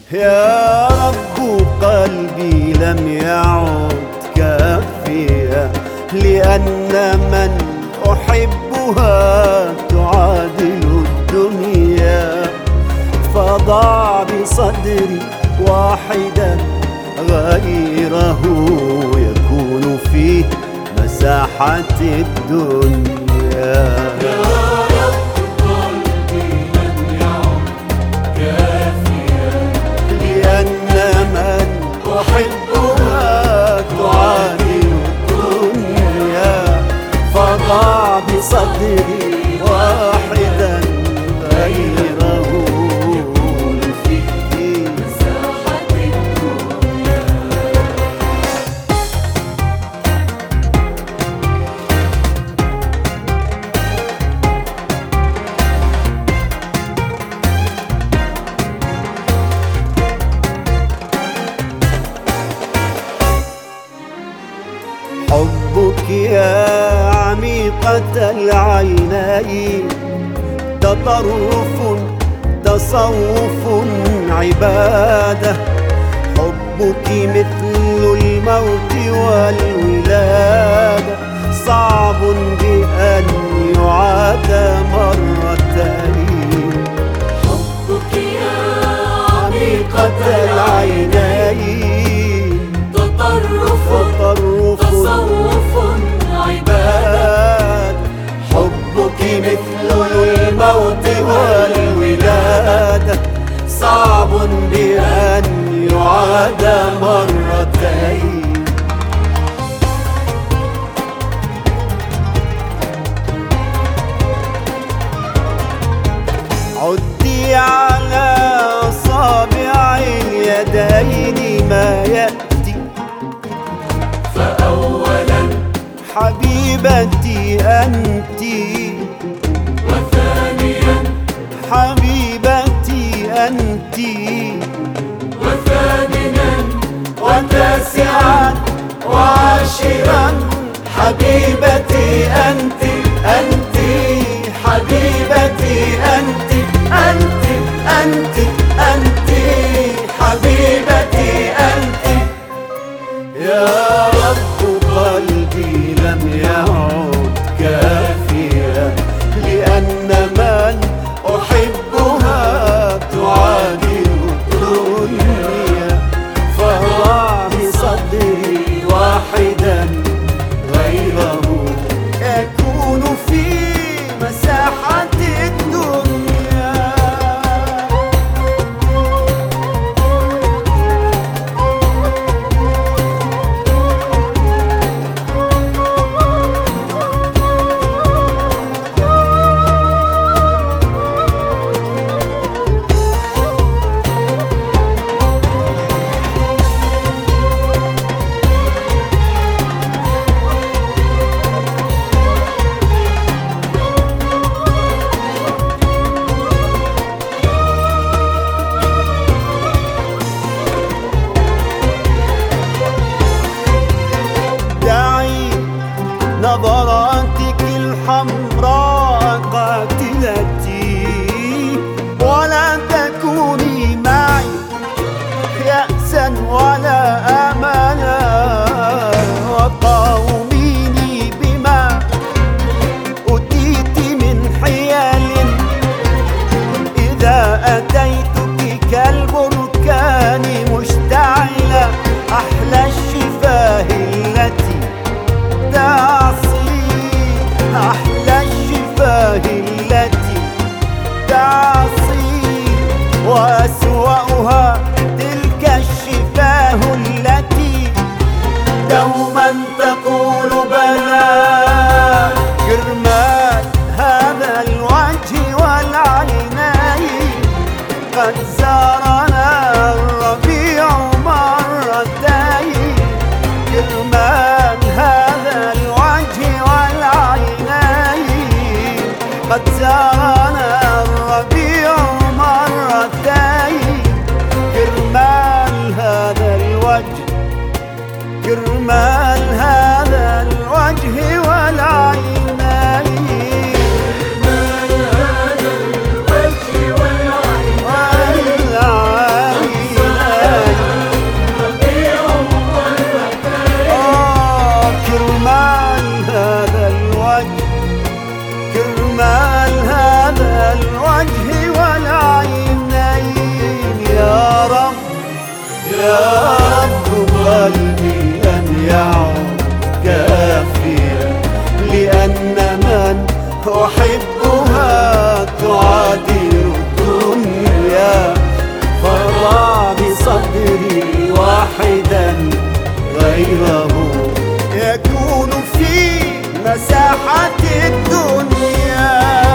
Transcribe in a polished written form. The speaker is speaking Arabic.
يا رب قلبي لم يعد كافيا، لأن من أحبها تعادل الدنيا. فضع بصدري واحدا غيره يكون فيه مساحة الدنيا. أحبها تعادل الدنيا. فضع بصدري واحدا غيره يكون فيه مساحة الدنيا. حبك يا عميقة العينين تطرف تصوف عبادة. حبك مثل الموت والولادة، صعب بأن يعاد مرتين. حبك يا عميقة العينين تطرف تصوف عبادة. حبك مثل الموت والولادة، صعب بأن يعاد مرتين. عدي على أصابع اليدين ما يأتي. فأولا حبيبتي أنتِ، وثانيا حبيبتي أنتِ، وثامنا وتاسعا وعاشرا حبيبتي أنتِ، أنتِ حبيبتي أنتِ، أنتِ أنتِ أنتِ حبيبتي أنتِ. يا رب قلبي لم يعد كافيا، لأن من أحبها تعادل الدنيا. فضع بصدري واحدا غيره يكون في مساحة الدنيا. نظراتك الحمراء قاتلتي، ولا تكوني معي يأسا ولا أملا. وقاوميني بما أتيت من حيال، إذا أتيتك كالبركان مشتعلة. أحلى الشفاه التي تعصي، أحلى الشفاه التي تعصي، وأسوأها تلك الشفاه التي دوما تقول بلى. جرمال هذا الوجه والعينين، قد زارنا الربيع مرتين. جرمال هذا الوجه والعينين، قد زارنا الربيع مرتين. جرمال هذا الوجه، جرمال هذا الوجه والعينين. جرمال هذا الوجه والعينين. واحدا غيره يكون في مساحة الدنيا.